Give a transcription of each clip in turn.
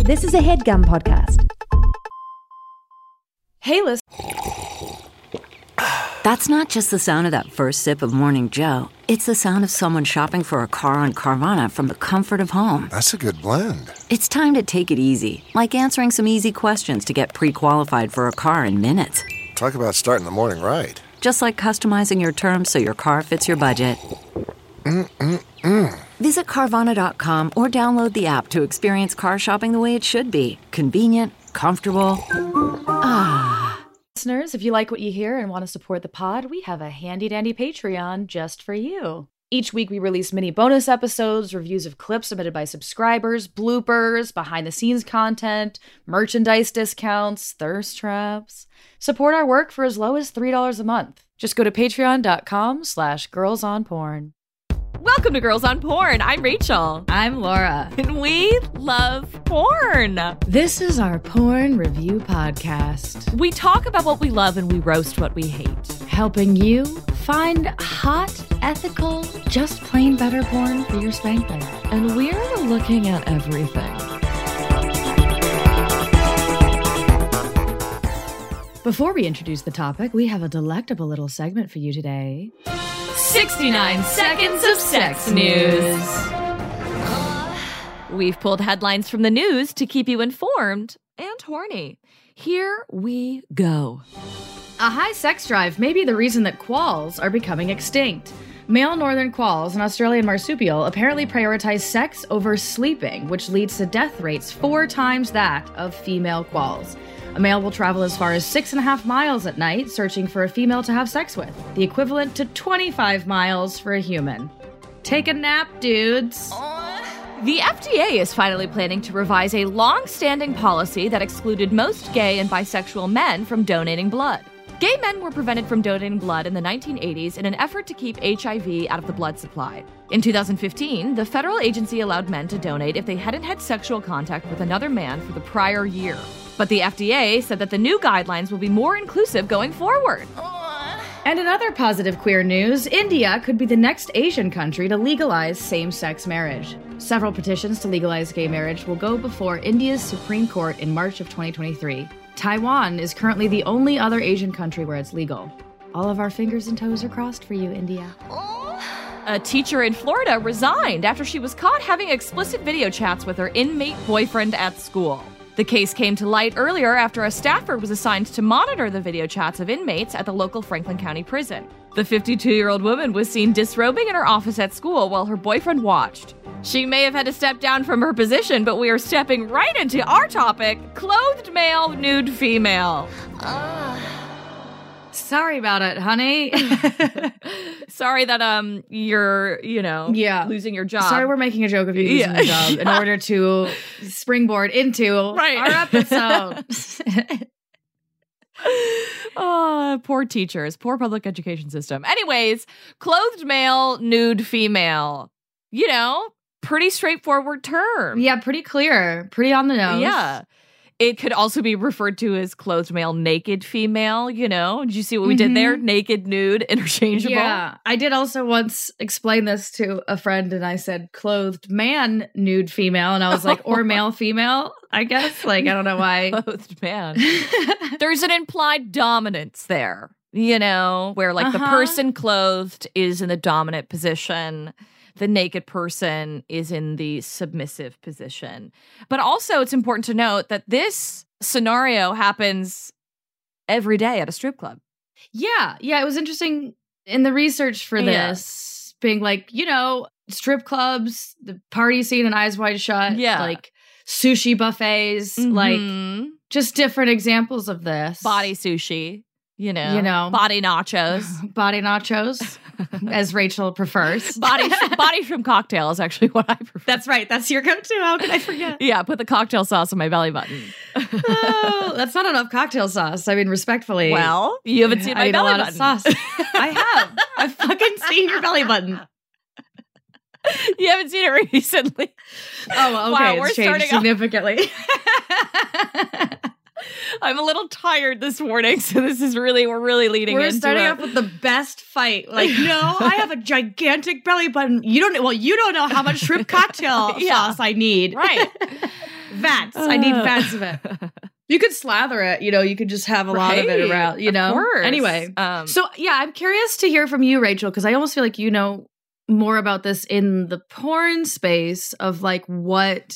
This is a HeadGum podcast. Hey, listen. That's not just the sound of that first sip of Morning Joe. It's the sound of someone shopping for a car on Carvana from the comfort of home. That's a good blend. It's time to take it easy, like answering some easy questions to get pre-qualified for a car in minutes. Talk about starting the morning right. Just like customizing your terms so your car fits your budget. Visit Carvana.com or download the app to experience car shopping the way it should be. Convenient, comfortable. Listeners, if you like what you hear and want to support the pod, we have a handy-dandy Patreon just for you. Each week we release mini bonus episodes, reviews of clips submitted by subscribers, bloopers, behind-the-scenes content, merchandise discounts, thirst traps. Support our work for as low as $3 a month. Just go to patreon.com/girlsonporn. Welcome to Girls on Porn. I'm Rachel. I'm Laura. And we love porn. This is our porn review podcast. We talk about what we love and we roast what we hate. Helping you find hot, ethical, just plain better porn for your spanker. And we're looking at everything. Before we introduce the topic, we have a delectable little segment for you today. 69 seconds of sex news. We've pulled headlines from the news to keep you informed and horny. Here we go. A high sex drive may be the reason that quolls are becoming extinct. Male northern quolls and Australian marsupial apparently prioritize sex over sleeping, which leads to death rates 4 times that of female quolls. A male will travel as far as 6.5 miles at night searching for a female to have sex with, the equivalent to 25 miles for a human. Take a nap, dudes. The FDA is finally planning to revise a long-standing policy that excluded most gay and bisexual men from donating blood. Gay men were prevented from donating blood in the 1980s in an effort to keep HIV out of the blood supply. In 2015, the federal agency allowed men to donate if they hadn't had sexual contact with another man for the prior year. But the FDA said that the new guidelines will be more inclusive going forward. And in other positive queer news, India could be the next Asian country to legalize same-sex marriage. Several petitions to legalize gay marriage will go before India's Supreme Court in March of 2023. Taiwan is currently the only other Asian country where it's legal. All of our fingers and toes are crossed for you, India. A teacher in Florida resigned after she was caught having explicit video chats with her inmate boyfriend at school. The case came to light earlier after a staffer was assigned to monitor the video chats of inmates at the local Franklin County prison. The 52-year-old woman was seen disrobing in her office at school while her boyfriend watched. She may have had to step down from her position, but we are stepping right into our topic, clothed male, nude female. Sorry about it, honey. Sorry that you're, losing your job. Sorry we're making a joke of you losing your job in order to springboard into our episode. Oh, poor teachers, poor public education system. Anyways, clothed male, nude female. Pretty straightforward term. Yeah, pretty clear. Pretty on the nose. Yeah. It could also be referred to as clothed male, naked female, Did you see what we did there? Naked, nude, interchangeable. Yeah. I did also once explain this to a friend and I said clothed man, nude female. And I was like, or male, female, I guess. I don't know why. Clothed man. There's an implied dominance there, where the person clothed is in the dominant position. The naked person is in the submissive position. But also, it's important to note that this scenario happens every day at a strip club. Yeah. It was interesting in the research for this, being strip clubs, the party scene in Eyes Wide Shut, sushi buffets, just different examples of this. Body sushi. Body nachos. Body nachos, as Rachel prefers. Body shrimp cocktail is actually what I prefer. That's right. That's your go-to. How can I forget? Yeah, put the cocktail sauce on my belly button. Oh, that's not enough cocktail sauce. I mean, respectfully. Well, you haven't seen my belly button. Sauce. I have. I've fucking seen your belly button. You haven't seen it recently. Oh, okay. Wow, it's changed significantly. I'm a little tired this morning, so we're really leading into it. We're starting off with the best fight. I have a gigantic belly button. You don't know how much shrimp cocktail sauce I need. Right. Vats. I need vats of it. You could slather it, you could just have a lot of it around, Of course. Anyway. So yeah, I'm curious to hear from you, Rachel, because I almost feel like you know more about this in the porn space of like what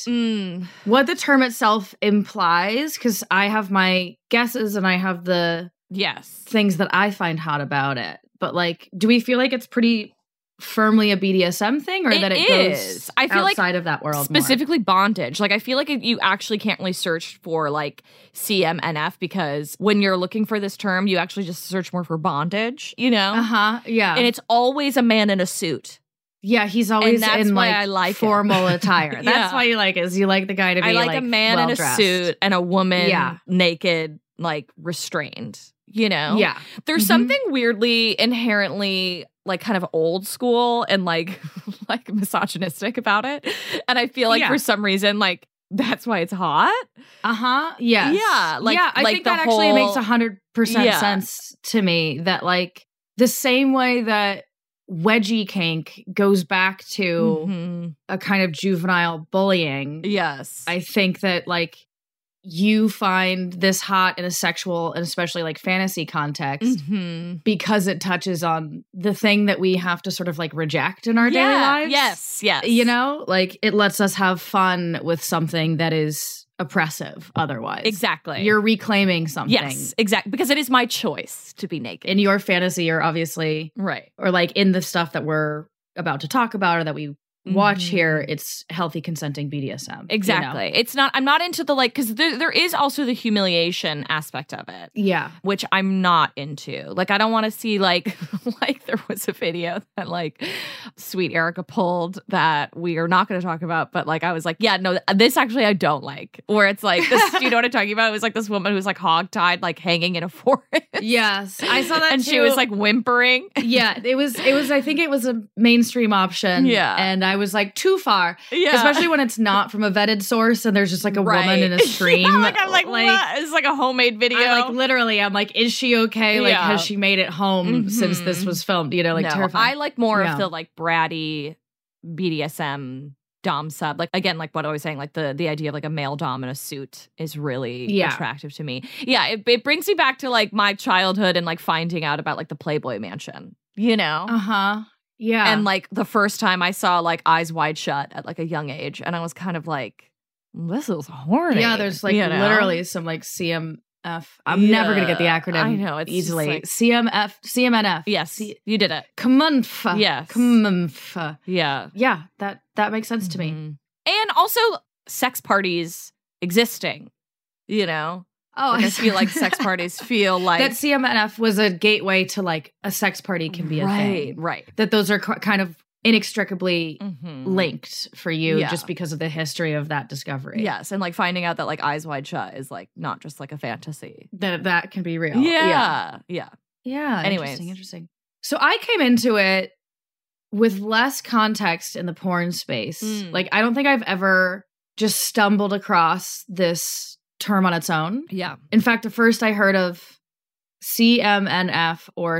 the term itself implies, because I have my guesses and I have the things that I find hot about it. But like, do we feel like it's pretty firmly a BDSM thing, or that it goes I feel outside of that world specifically more? Bondage. Like I feel like you actually can't really search for like CMNF, because when you're looking for this term, you actually just search more for bondage, Yeah. And it's always a man in a suit. Yeah, he's always in I like formal attire. That's why you like it, is you like the guy to be like a man in a suit and a woman naked, like restrained, Yeah. There's something weirdly inherently like kind of old school and like misogynistic about it. And I feel like for some reason, like that's why it's hot. Yes. Yeah. I think that actually makes 100% sense to me, that like the same way that wedgie kink goes back to a kind of juvenile bullying. Yes. I think that like you find this hot in a sexual and especially like fantasy context because it touches on the thing that we have to sort of like reject in our daily lives. Yes. Like it lets us have fun with something that is oppressive otherwise. Exactly. You're reclaiming something. Yes, exactly. Because it is my choice to be naked. In your fantasy, you're obviously right. Or like in the stuff that we're about to talk about or that we watch here, it's healthy consenting BDSM. Exactly. It's not, I'm not into the like, because there is also the humiliation aspect of it. Yeah. Which I'm not into. Like, I don't want to see like there was a video that like sweet Erica pulled that we are not going to talk about, but like I was like, yeah, no, this actually I don't like. Where it's like, this, you know what I'm talking about? It was like this woman who was like hogtied, like hanging in a forest. Yes. I saw that and too. she was like whimpering. Yeah. It was, I think it was a mainstream option. Yeah. And I was like, too far. Yeah. Especially when it's not from a vetted source and there's just like a woman in a stream. Yeah, I'm like, what? It's like a homemade video. I'm like, is she okay? Like, has she made it home since this was filmed? Like terrifying. I like more of the like bratty BDSM dom sub. Like, again, like what I was saying, like the idea of like a male dom in a suit is really attractive to me. Yeah, it brings me back to like my childhood and like finding out about like the Playboy Mansion, Yeah. And like the first time I saw like Eyes Wide Shut at like a young age, and I was kind of like, this is horny. Yeah, there's like literally some like CMF. I'm never going to get the acronym I know, it's easily. like, CMNF. Yes, you did it. Kmumph. Yes. Kmumph. Yeah. Yeah, that makes sense to me. And also sex parties existing, Oh, like I feel like sex parties feel like that CMNF was a gateway to like a sex party can be a thing. Right. That those are kind of inextricably linked for you just because of the history of that discovery. Yes, and like finding out that like Eyes Wide Shut is like not just like a fantasy. That can be real. Yeah. Anyways. Interesting. So I came into it with less context in the porn space. Like I don't think I've ever just stumbled across this term on its own. Yeah. In fact, at first I heard of CMNF or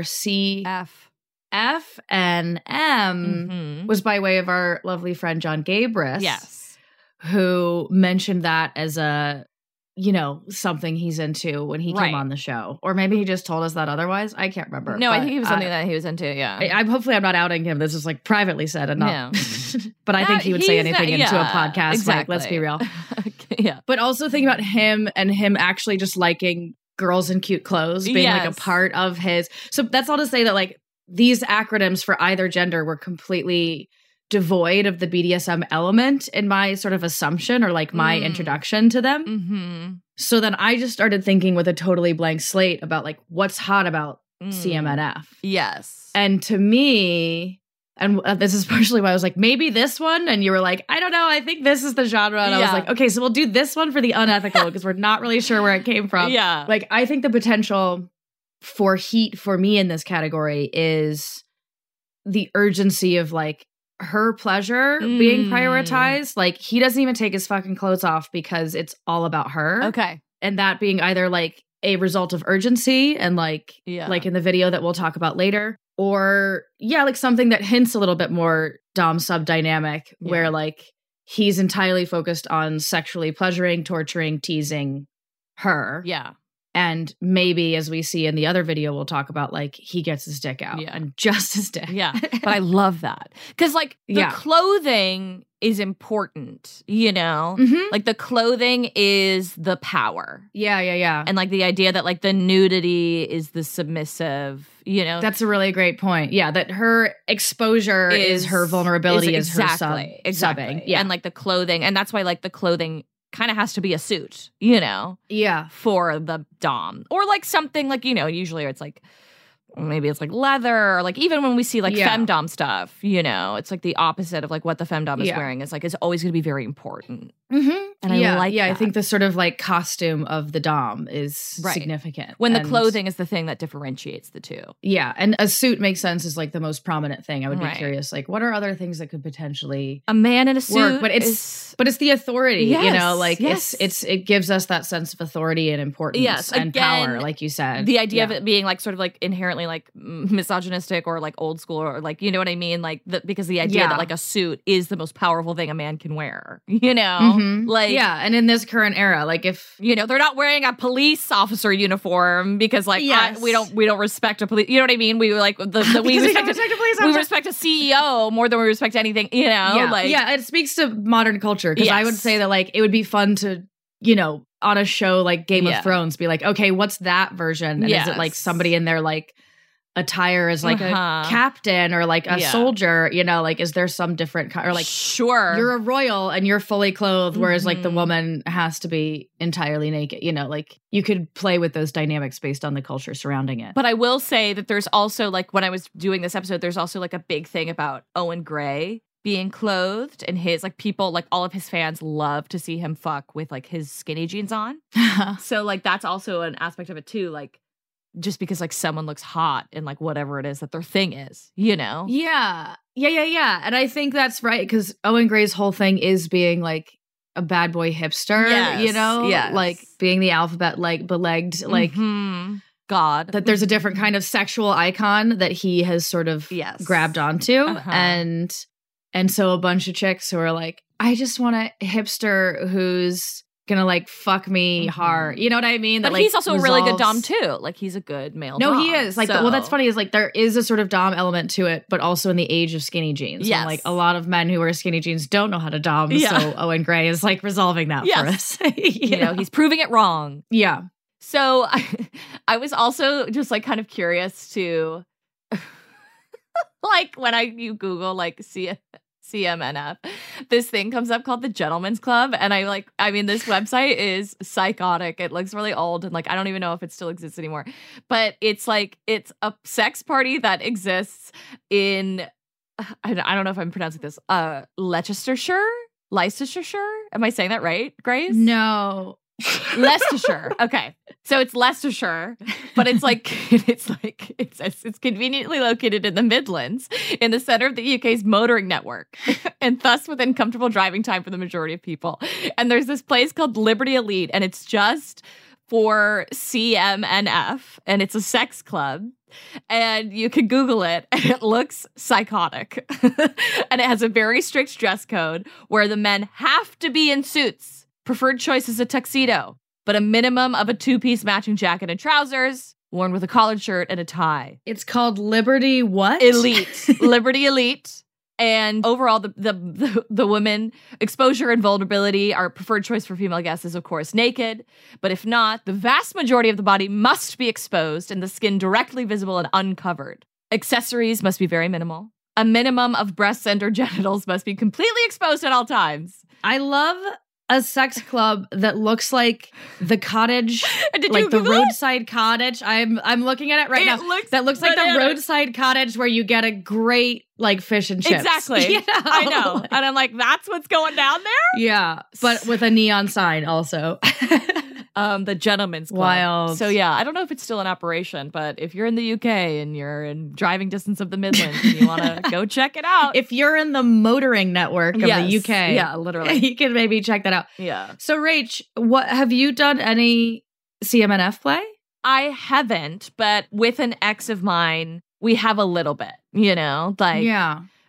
CFNM was by way of our lovely friend John Gabris. Yes. Who mentioned that as a, something he's into when he came on the show. Or maybe he just told us that otherwise. I can't remember. No, I think it was something that he was into, yeah. Hopefully I'm not outing him. This is like privately said and not. But I think he would say anything into a podcast. Exactly. Like, let's be real. Yeah. But also think about him and him actually just liking girls in cute clothes being like a part of his. So that's all to say that like these acronyms for either gender were completely devoid of the BDSM element in my sort of assumption or like my introduction to them. So then I just started thinking with a totally blank slate about like what's hot about CMNF. Yes. And to me, and this is partially why I was like, maybe this one. And you were like, I don't know. I think this is the genre. And I was like, okay, so we'll do this one for the unethical because we're not really sure where it came from. Yeah. Like, I think the potential for heat for me in this category is the urgency of like her pleasure being prioritized. Like, he doesn't even take his fucking clothes off because it's all about her. Okay. And that being either like a result of urgency and like in the video that we'll talk about later, or like something that hints a little bit more dom sub dynamic where like he's entirely focused on sexually pleasuring, torturing, teasing her. Yeah. And maybe, as we see in the other video, we'll talk about, like, he gets his dick out and just his dick. Yeah. But I love that. Because, like, the clothing is important, you know? Mm-hmm. Like, the clothing is the power. Yeah. And, like, the idea that, like, the nudity is the submissive, you know? That's a really great point. Yeah, that her exposure is her vulnerability, is her subbing. Yeah. And, like, the clothing. And that's why, like, the clothing kind of has to be a suit, you know? Yeah. For the dom. Or, like, something, like, you know, usually it's, like, maybe it's like leather, or like even when we see like femdom stuff, you know, it's like the opposite of like what the femdom is wearing. It's like it's always going to be very important. Mm-hmm. And I like that. I think the sort of like costume of the dom is significant. When the clothing is the thing that differentiates the two. Yeah. And a suit makes sense as like the most prominent thing. I would be curious, like what are other things that could potentially a man in a suit work? But it's the authority, you know, like it gives us that sense of authority and importance and power, like you said. The idea of it being like sort of like inherently like misogynistic or like old school or like, you know what I mean? Like because the idea that like a suit is the most powerful thing a man can wear, you know? Mm-hmm. Like, yeah. And in this current era, like if, you know, they're not wearing a police officer uniform because like we don't respect a police, you know what I mean? We like we respect a CEO more than we respect anything, you know? It speaks to modern culture because I would say that like it would be fun to, you know, on a show like Game of Thrones be like, okay, what's that version? And is it like somebody in their like attire as like a captain or like a soldier, you know, like is there some different kind, or like you're a royal and you're fully clothed, whereas like the woman has to be entirely naked, you know, like you could play with those dynamics based on the culture surrounding it. But I will say that there's also like when I was doing this episode, there's also like a big thing about Owen Gray being clothed, and his like people, like all of his fans love to see him fuck with like his skinny jeans on. So like that's also an aspect of it too, like just because like someone looks hot in like whatever it is that their thing is, you know? Yeah. And I think that's right, because Owen Gray's whole thing is being like a bad boy hipster, you know? Like being the alphabet like belegged, like God. That there's a different kind of sexual icon that he has sort of grabbed onto. And so a bunch of chicks who are like, I just want a hipster who's gonna like fuck me hard, you know what I mean? But that, like, he's also a really good dom too. Like he's a good male No, dom. he is. Like, well, that's funny is like there is a sort of dom element to it, but also in the age of skinny jeans. Yes. And, like a lot of men who wear skinny jeans don't know how to dom. So Owen Gray is like resolving that for us. you know, he's proving it wrong. Yeah. So I was also just like kind of curious to like when you Google like CMNF, this thing comes up called the Gentleman's Club, and I mean this website is psychotic. It looks really old, and like I don't even know if it still exists anymore, but it's like it's a sex party that exists in I don't know if I'm pronouncing this Leicestershire. Am I saying that right, Grace? No. Leicestershire. Okay. So it's Leicestershire, but it's conveniently located in the Midlands in the center of the UK's motoring network and thus within comfortable driving time for the majority of people. And there's this place called Liberty Elite, and it's just for CMNF, and it's a sex club. And you can Google it, and it looks psychotic. And it has a very strict dress code where the men have to be in suits. Preferred choice is a tuxedo, but a minimum of a two-piece matching jacket and trousers, worn with a collared shirt and a tie. It's called Liberty what? Elite. Liberty Elite. And overall, the women exposure and vulnerability, our preferred choice for female guests is, of course, naked. But if not, the vast majority of the body must be exposed and the skin directly visible and uncovered. Accessories must be very minimal. A minimum of breasts and or genitals must be completely exposed at all times. I love a sex club that looks like the cottage, like the roadside cottage. I'm looking at it right now. That looks like the roadside cottage where you get a great like fish and chips. Exactly. You know? I know. And I'm like, that's what's going down there? Yeah. But with a neon sign also. The Gentleman's Club. Wild. So yeah, I don't know if it's still in operation, but if you're in the UK and you're in driving distance of the Midlands and you want to go check it out. If you're in the motoring network of the UK. Yeah, literally. You can maybe check that out. Yeah. So Rach, have you done any CMNF play? I haven't, but with an ex of mine, we have a little bit, you know? Like, yeah.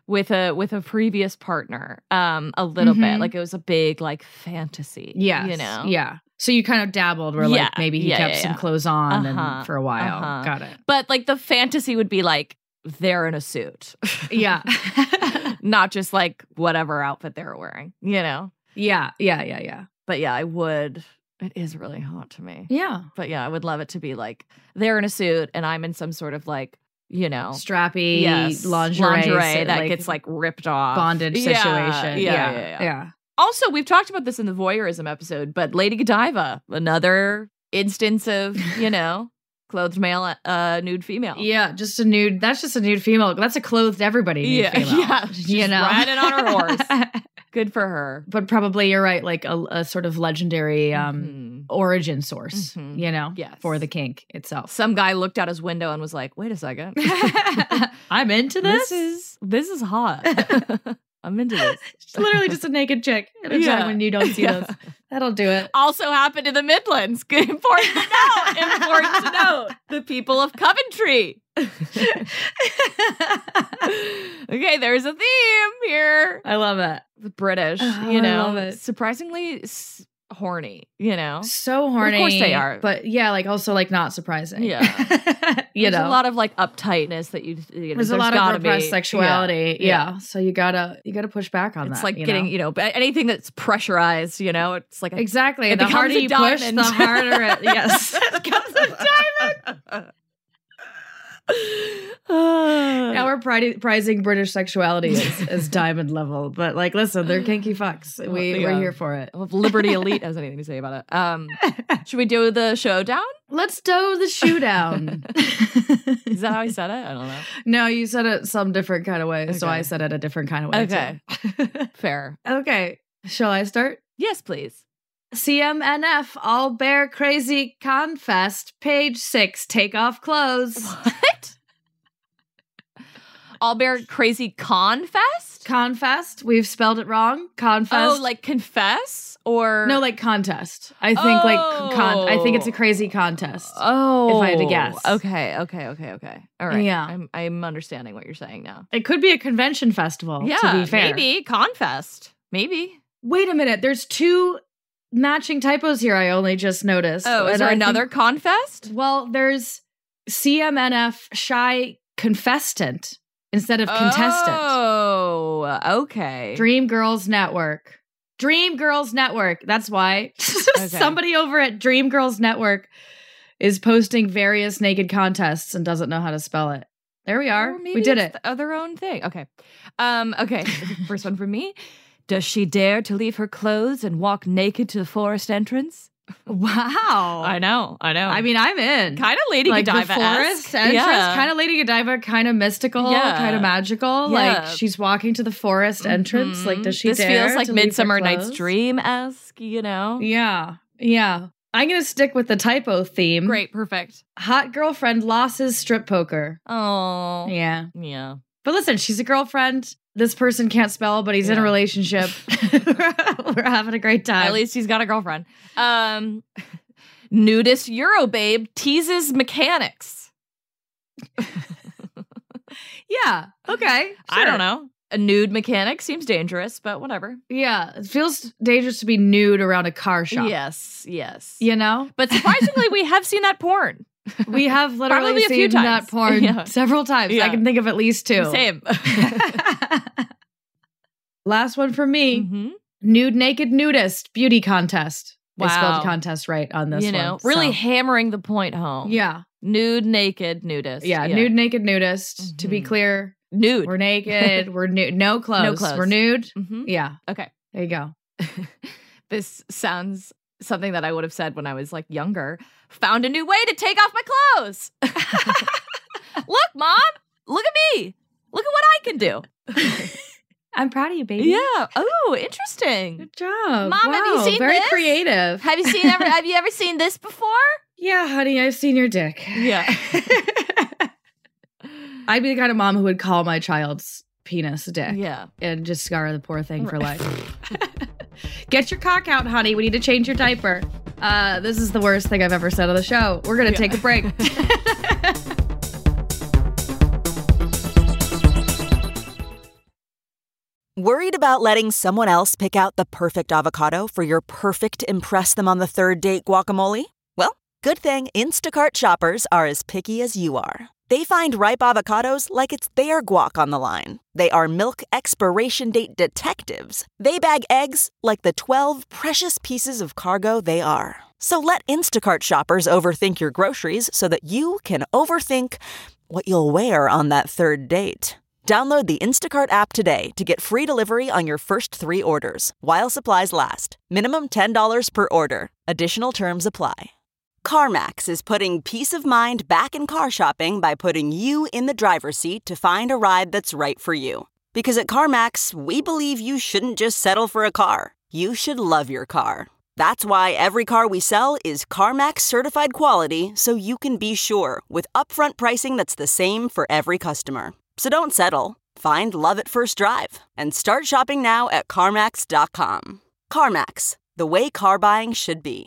with a previous partner, a little bit. Like it was a big like fantasy. Yes. You know? Yeah. So you kind of dabbled where like maybe he kept some clothes on and for a while. Got it. But like the fantasy would be like they're in a suit. Yeah. Not just like whatever outfit they were wearing, you know? Yeah. But yeah, I would. It is really hot to me. Yeah. But yeah, I would love it to be like they're in a suit and I'm in some sort of like, you know, strappy lingerie that gets like ripped off. Bondage situation. Yeah. Also, we've talked about this in the voyeurism episode, but Lady Godiva, another instance of, you know, clothed male, nude female. Yeah, just a nude. That's just a nude female. That's a clothed everybody nude female. Yeah, you know, riding on her horse. Good for her. But probably you're right, like a sort of legendary origin source, you know, for the kink itself. Some guy looked out his window and was like, wait a second. I'm into this. This is hot. I'm into this. It's literally just a naked chick at a time when you don't see those. That'll do it. Also happened in the Midlands. Good, important to note. The people of Coventry. Okay, there's a theme here. I love it. The British, you know, I love it. Surprisingly horny, you know? So horny. But of course they are. But yeah, like also like not surprising. Yeah. There's a lot of like uptightness that you know, there's a lot of repressed sexuality. Yeah. So you gotta push back on that. It's like getting, you know, anything that's pressurized, you know, it's like exactly. The harder you push, the harder it it becomes a diamond. Now we're prizing British sexuality as diamond level, but like, listen, they're kinky fucks. We're here for it. Well, if Liberty Elite has anything to say about it. Should we do the showdown? Let's do the showdown. Is that how I said it? I don't know. No, you said it some different kind of way, so I said it a different kind of way. Okay, fair. Okay, shall I start? Yes, please. CMNF All Bear Crazy Confest, page 6. Take off clothes. What? All Bear Crazy Confest? Confest. We've spelled it wrong. Confest. Oh, like confess or no, like contest. I think I think it's a crazy contest. Oh, if I had to guess. Okay. All right. Yeah, I'm understanding what you're saying now. It could be a convention festival. Yeah, to be fair. Maybe Confest. Maybe. Wait a minute. There's 2 matching typos here. I only just noticed. Oh, is there another Confest? Well, there's CMNF Shy Confestant instead of contestant. Oh, okay. Dream Girls Network. That's why somebody over at Dream Girls Network is posting various naked contests and doesn't know how to spell it. There we are. We did it. Their own thing. Okay. Okay. First one from me. Does she dare to leave her clothes and walk naked to the forest entrance? Wow. I know. I mean, I'm in. Kind of Lady Godiva-esque. The forest entrance, kind of Lady Godiva, kind of mystical, kind of magical. Yeah. Like, she's walking to the forest entrance. Like, does she dare? This feels like Midsummer Night's Dream-esque, you know? Yeah. I'm going to stick with the typo theme. Great, perfect. Hot girlfriend losses strip poker. Oh. Yeah. But listen, she's a girlfriend. This person can't spell, but he's in a relationship. We're having a great time. At least he's got a girlfriend. Nudist Eurobabe teases mechanics. Yeah. Okay. Sure. I don't know. A nude mechanic seems dangerous, but whatever. Yeah. It feels dangerous to be nude around a car shop. Yes. You know? But surprisingly, we have seen that porn. We have literally seen that porn several times. Yeah. I can think of at least 2. Same. Last one for me. Mm-hmm. Nude Naked Nudist beauty contest. Wow. I spelled contest right on this one. Really hammering the point home. Yeah. Nude Naked Nudist. Yeah. Nude Naked Nudist. Mm-hmm. To be clear. Nude. We're naked. We're nude. No clothes. No clothes. We're nude. Mm-hmm. Yeah. Okay. There you go. This sounds something that I would have said when I was like younger. Found a new way to take off my clothes. Look, Mom. Look at me. Look at what I can do. I'm proud of you, baby. Yeah. Oh, interesting. Good job. Mom, have you seen very this? Very creative. Have you ever seen this before? Yeah, honey, I've seen your dick. Yeah. I'd be the kind of mom who would call my child's penis a dick. Yeah. And just scar the poor thing for life. Get your cock out, honey. We need to change your diaper. This is the worst thing I've ever said on the show. We're going to take a break. Worried about letting someone else pick out the perfect avocado for your perfect impress them on the third date guacamole? Well, good thing Instacart shoppers are as picky as you are. They find ripe avocados like it's their guac on the line. They are milk expiration date detectives. They bag eggs like the 12 precious pieces of cargo they are. So let Instacart shoppers overthink your groceries so that you can overthink what you'll wear on that third date. Download the Instacart app today to get free delivery on your first 3 orders, while supplies last. Minimum $10 per order. Additional terms apply. CarMax is putting peace of mind back in car shopping by putting you in the driver's seat to find a ride that's right for you. Because at CarMax, we believe you shouldn't just settle for a car. You should love your car. That's why every car we sell is CarMax certified quality, so you can be sure with upfront pricing that's the same for every customer. So don't settle. Find love at first drive and start shopping now at CarMax.com. CarMax, the way car buying should be.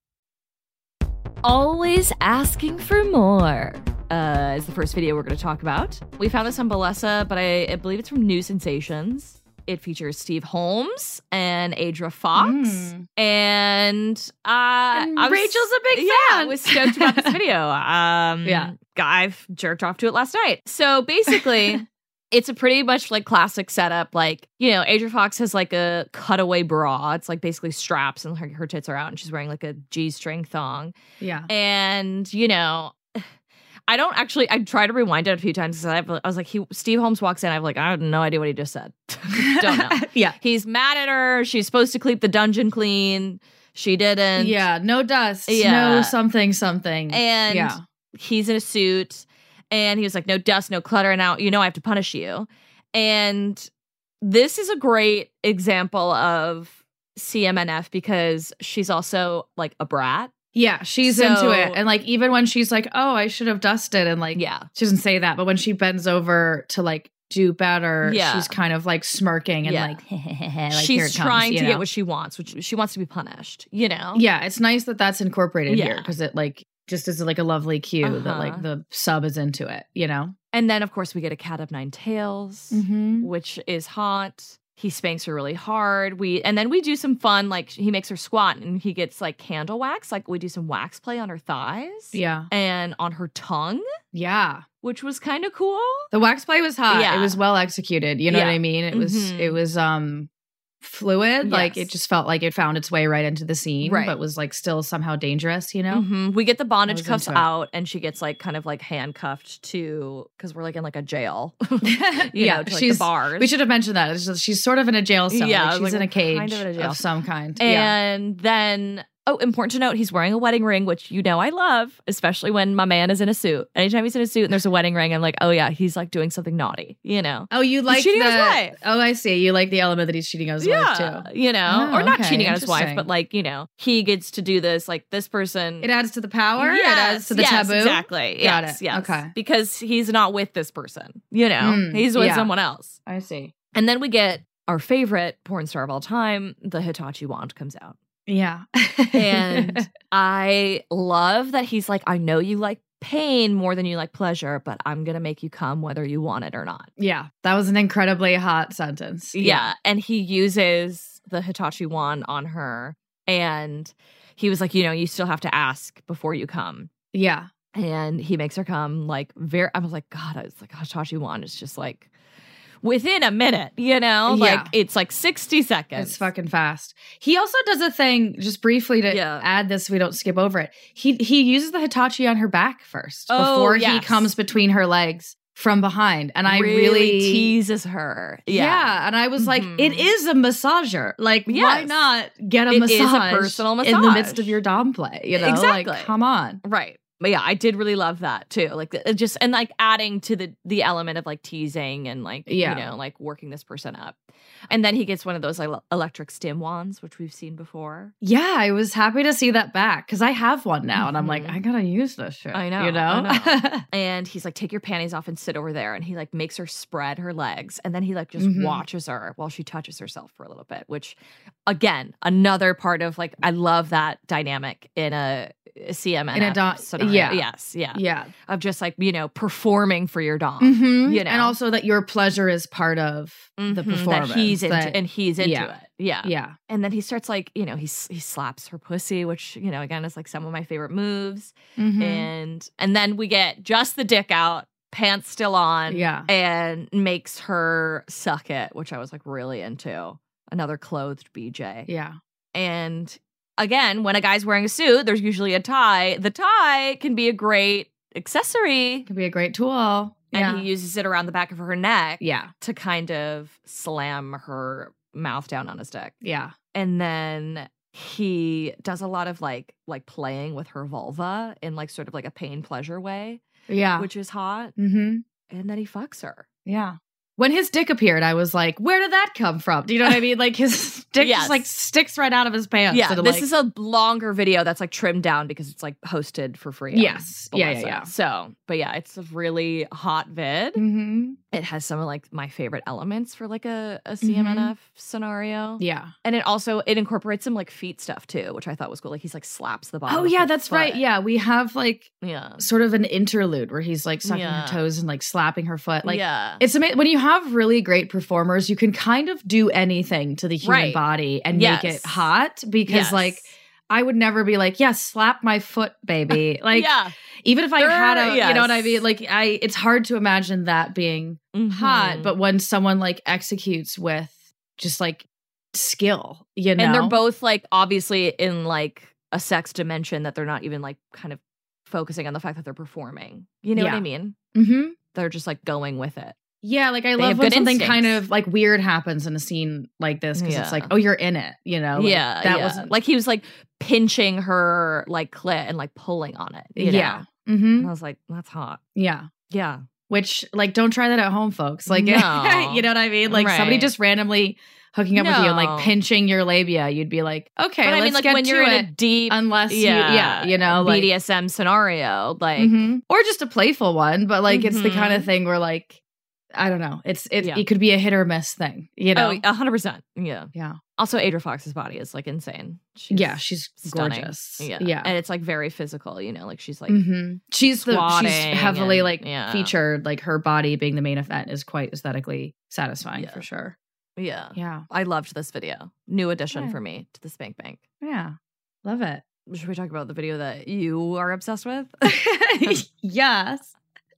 Always asking for more is the first video we're going to talk about. We found this on Bellesa, but I believe it's from New Sensations. It features Steve Holmes and Adria Fox. And Rachel's a big fan. I was stoked about this video. I've jerked off to it last night. So basically, it's a pretty much like classic setup. Like, you know, Adria Fox has like a cutaway bra. It's like basically straps and her tits are out and she's wearing like a G-string thong. Yeah. And, you know, I tried to rewind it a few times because I was like, Steve Holmes walks in. I have no idea what he just said. Don't know. Yeah. He's mad at her. She's supposed to keep the dungeon clean. She didn't. Yeah. No dust. Yeah. No something. And he's in a suit and he was like, no dust, no clutter. Now, you know, I have to punish you. And this is a great example of CMNF because she's also like a brat. Yeah, she's into it. And like, even when she's like, oh, I should have dusted. And like, yeah, she doesn't say that. But when she bends over to like do better, she's kind of like smirking and like, like, she's trying to get what she wants, which she wants to be punished, you know? Yeah, it's nice that that's incorporated here because it like just is like a lovely cue that like the sub is into it, you know? And then, of course, we get a Cat of Nine Tails, which is hot. He spanks her really hard. And then we do some fun, like he makes her squat and he gets like candle wax. Like we do some wax play on her thighs. Yeah. And on her tongue. Yeah. Which was kind of cool. The wax play was hot. Yeah. It was well executed. You know what I mean? It was fluid. Yes. Like it just felt like it found its way right into the scene, but was like still somehow dangerous, you know? We get the bondage cuffs out and she gets like kind of like handcuffed to, because we're like in like a jail, you know, to like the bars. We should have mentioned that. It's just, she's sort of in a jail cell. Yeah, like she's in a cage kind of, of some kind. And then, important to note, he's wearing a wedding ring, which you know I love, especially when my man is in a suit. Anytime he's in a suit and there's a wedding ring, I'm like, oh yeah, he's like doing something naughty, you know? Oh, you like cheating on his wife. Oh, I see. You like the element that he's cheating on his wife too. You know? Or not cheating on his wife, but like, you know, he gets to do this, like this person. It adds to the power? It adds to the taboo? Exactly. Got it. Yes. Okay. Because he's not with this person, you know? He's with someone else. I see. And then we get our favorite porn star of all time, the Hitachi wand comes out. Yeah. And I love that he's like, I know you like pain more than you like pleasure, but I'm going to make you come whether you want it or not. Yeah. That was an incredibly hot sentence. Yeah. And he uses the Hitachi wand on her. And he was like, you know, you still have to ask before you come. Yeah. And he makes her come like I was like, God, it's like Hitachi wand is just like within a minute, you know? Like, it's like 60 seconds. It's fucking fast. He also does a thing, just briefly to add this so we don't skip over it. He uses the Hitachi on her back first before he comes between her legs from behind. And I really teases her. Yeah. And I was like, it is a massager. Like, why not get a massage? It is a personal massage. In the midst of your dom play, you know? Exactly. Like, come on. Right. But yeah, I did really love that too. Like just, and like adding to the element of like teasing and like, you know, like working this person up. And then he gets one of those like electric stim wands, which we've seen before. Yeah, I was happy to see that back because I have one now and I'm like, I gotta use this shit. I know. You know? I know. And he's like, take your panties off and sit over there. And he like makes her spread her legs. And then he like just watches her while she touches herself for a little bit, which again, another part of like, I love that dynamic in a CMNF scenario. Yeah. Yes. Yeah. Yeah. Of just like, performing for your dom. Mm-hmm. You know? And also that your pleasure is part of the performance. That he's into it. Yeah. Yeah. And then he starts like, he slaps her pussy, which, again, is like some of my favorite moves. Mm-hmm. And then we get just the dick out, pants still on. Yeah. And makes her suck it, which I was like really into. Another clothed BJ. Yeah. And again, when a guy's wearing a suit, there's usually a tie. The tie can be a great accessory. Could be a great tool. And he uses it around the back of her neck to kind of slam her mouth down on his dick. Yeah. And then he does a lot of like playing with her vulva in like sort of like a pain pleasure way. Yeah. Which is hot. Mm-hmm. And then he fucks her. Yeah. When his dick appeared, I was like, where did that come from? Do you know what I mean? Like his dick just like sticks right out of his pants. Yeah, and, this is a longer video that's like trimmed down because it's like hosted for free. Yes. Yeah. So, but yeah, it's a really hot vid. Mm-hmm. It has some of like my favorite elements for like a CMNF scenario. Yeah. And it incorporates some like feet stuff too, which I thought was cool. Like he's like slaps the bottom. Oh yeah, that's foot. right. Yeah. We have like sort of an interlude where he's like sucking her toes and like slapping her foot. Like it's amazing. When you have really great performers, you can kind of do anything to the human body and make it hot because like I would never be like, slap my foot, baby. Like even if I had a, you know what I mean? Like it's hard to imagine that being hot, but when someone like executes with just like skill, and they're both like obviously in like a sex dimension that they're not even like kind of focusing on the fact that they're performing. You know what I mean? Mm-hmm. They're just like going with it. Yeah, like I love when something kind of like weird happens in a scene like this because it's like, oh, you're in it, Like, that wasn't like he was like pinching her like clit and like pulling on it. You know? Mm-hmm. And I was like, that's hot. Yeah. Yeah. Which like don't try that at home, folks. Like you know what I mean? Like somebody just randomly hooking up with you and like pinching your labia, you'd be like, okay, but I mean, like when you're in a deep, unless like BDSM scenario, like or just a playful one, but like it's the kind of thing where like I don't know, it could be a hit or miss thing, Oh, 100%. Yeah. Yeah. Also, Adria Fox's body is like insane. She's stunning. Gorgeous. Yeah. And it's like very physical, like she's like she's heavily like featured, like her body being the main event is quite aesthetically satisfying for sure. Yeah. Yeah. I loved this video. New addition for me to the Spank Bank. Yeah. Love it. Should we talk about the video that you are obsessed with? Yes.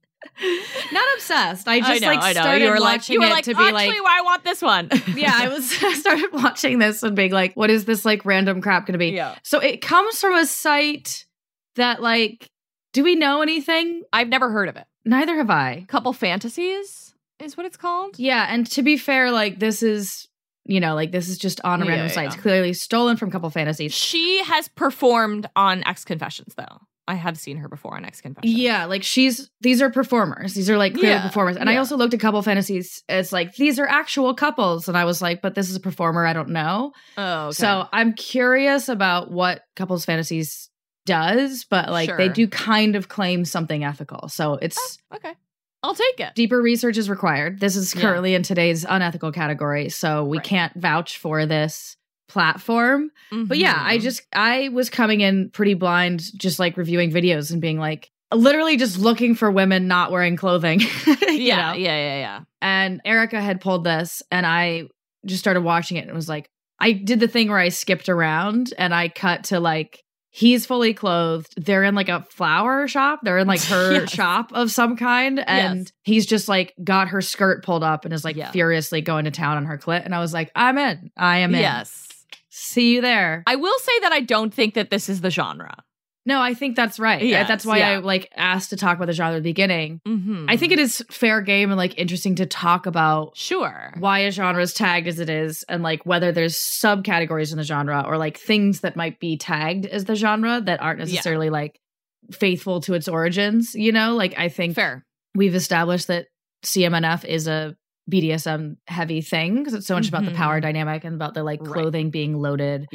Not obsessed. I just started you were watching like, to be like, actually, I want this one. I started watching this and being like, what is this like random crap going to be? Yeah. So it comes from a site that like, do we know anything? I've never heard of it. Neither have I. Couple Fantasies is what it's called. Yeah. And to be fair, like this is, this is just on a random site. It's clearly stolen from Couple Fantasies. She has performed on X Confessions though. I have seen her before on X Confessions. Yeah, like these are performers. These are like clearly performers. And I also looked at Couple Fantasies. It's like, these are actual couples. And I was like, but this is a performer. I don't know. Oh, okay. So I'm curious about what Couples Fantasies does, but like they do kind of claim something ethical. So it's... okay. I'll take it. Deeper research is required. This is currently in today's unethical category. So we can't vouch for this platform. But I was coming in pretty blind, just like reviewing videos and being like, literally just looking for women not wearing clothing. Yeah. And Erica had pulled this and I just started watching it and was like, I did the thing where I skipped around and I cut to like, he's fully clothed. They're in like a flower shop. They're in like her shop of some kind. And he's just like got her skirt pulled up and is like furiously going to town on her clit. And I was like, I'm in. I am in. Yes. See you there. I will say that I don't think that this is the genre. No, I think that's right. Yes, that's why I like asked to talk about the genre at the beginning. Mm-hmm. I think it is fair game and like interesting to talk about why a genre is tagged as it is and like whether there's subcategories in the genre or like things that might be tagged as the genre that aren't necessarily like faithful to its origins, Like I think we've established that CMNF is a BDSM heavy thing because it's so much about the power dynamic and about the like clothing being loaded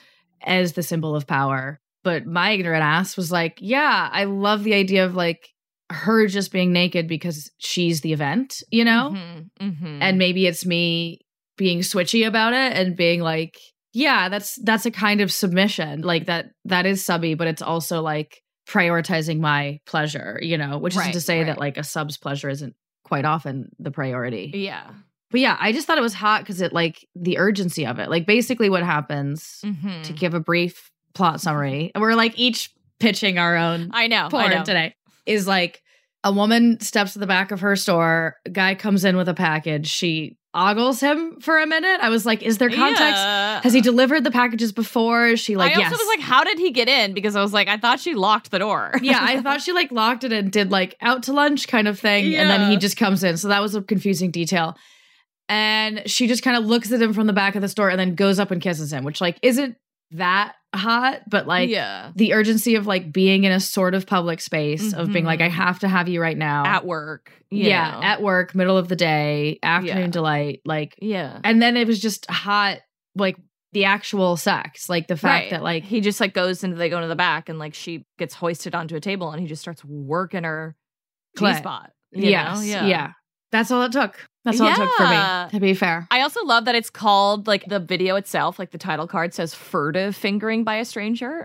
as the symbol of power. But my ignorant ass was like, I love the idea of like her just being naked because she's the event, And maybe it's me being switchy about it and being like, Yeah, that's a kind of submission. Like that is subby, but it's also like prioritizing my pleasure, you know, which isn't to say that like a sub's pleasure isn't quite often the priority. Yeah. But yeah, I just thought it was hot because it like the urgency of it. Like basically what happens, to give a brief plot summary, we're like each pitching our own porn today, is like a woman steps to the back of her store, a guy comes in with a package, she ogles him for a minute. I was like, is there context? Yeah. Has he delivered the packages before? She like, I also was like, how did he get in? Because I was like, I thought she locked the door. Yeah, I thought she like locked it and did like out to lunch kind of thing. And then he just comes in. So that was a confusing detail. And she just kind of looks at him from the back of the store and then goes up and kisses him, which like isn't that hot, but like the urgency of like being in a sort of public space of being like, I have to have you right now. At work. At work, middle of the day, afternoon delight. Like, and then it was just hot, like the actual sex, like the fact that like he just like they go into the back and like she gets hoisted onto a table and he just starts working her G-spot. Yeah. That's all it took. That's all it took for me, to be fair. I also love that it's called, like, the video itself, like the title card says furtive fingering by a stranger.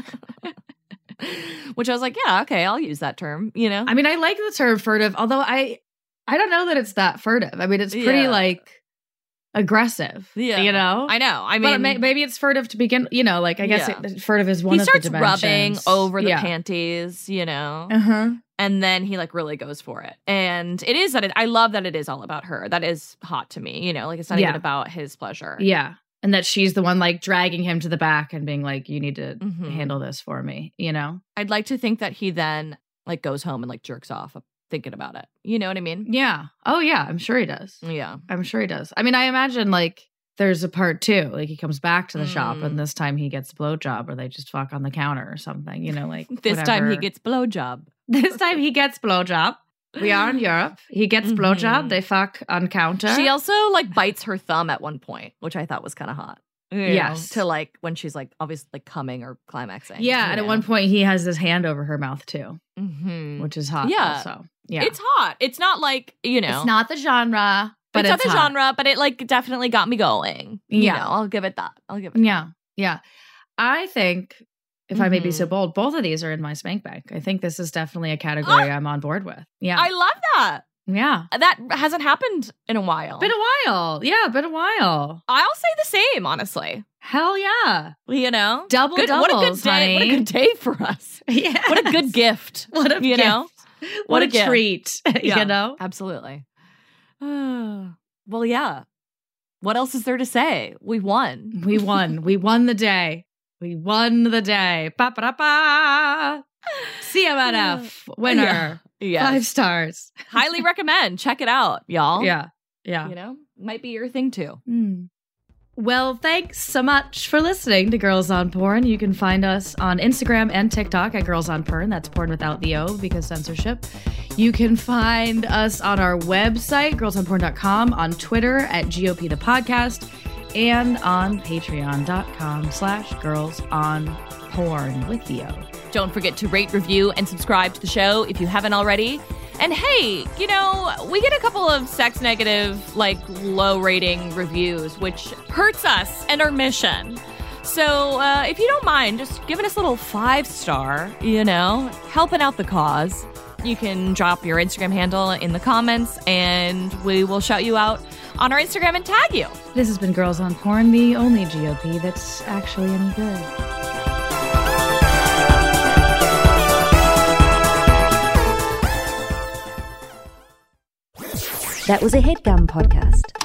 Which I was like, yeah, okay, I'll use that term, you know? I mean, I like the term furtive, although I don't know that it's that furtive. I mean, it's pretty, like, aggressive, you know? I know. I mean... But maybe it's furtive to begin, you know, like, I guess furtive is one of the dimensions. He starts rubbing over the panties, you know? Uh-huh. And then he like really goes for it. And it is I love that it is all about her. That is hot to me, you know, like it's not even about his pleasure. Yeah. And that she's the one like dragging him to the back and being like, you need to handle this for me, you know? I'd like to think that he then like goes home and like jerks off thinking about it. You know what I mean? Yeah. Oh yeah. I'm sure he does. Yeah. I'm sure he does. I mean, I imagine like there's a part two, like he comes back to the shop and this time he gets a blowjob or they just fuck on the counter or something, you know, like this time he gets blowjob. This time he gets blowjob. We are in Europe. He gets blowjob. They fuck on counter. She also like bites her thumb at one point, which I thought was kind of hot. Yes. To like when she's like obviously like coming or climaxing. Yeah. And at one point he has his hand over her mouth too, which is hot. Yeah. Also. Yeah. It's hot. It's not like, you know. It's not the genre. But it's not the hot. genre, but it like definitely got me going. You know, I'll give it that. Yeah. I think, if I may be so bold, both of these are in my spank bank. I think this is definitely a category I'm on board with. Yeah. I love that. Yeah. That hasn't happened in a while. Been a while. Yeah, been a while. I'll say the same, honestly. Hell yeah. You know? Doubles, what a good day. honey. What a good day for us. Yes. What a good gift. What a gift. Know? What a treat. Yeah, you know? Absolutely. Well, yeah. What else is there to say? We won. We won. We won the day. We won the day. Ba-ba-da-ba. CMNF winner. Yes. 5 stars. Highly recommend. Check it out, y'all. Yeah. You know, might be your thing too. Well, thanks so much for listening to Girls on Porn. You can find us on Instagram and TikTok at Girls on Porn. That's porn without the O because censorship. You can find us on our website, girlsonporn.com, on Twitter at GOP the podcast, and on patreon.com/girlsonporn with the O. Don't forget to rate, review, and subscribe to the show if you haven't already. And hey, you know, we get a couple of sex negative, like low rating reviews, which hurts us and our mission. So if you don't mind, just giving us a little 5-star, you know, helping out the cause. You can drop your Instagram handle in the comments and we will shout you out on our Instagram and tag you. This has been Girls on Porn, the only GOP that's actually any good. That was a HeadGum podcast.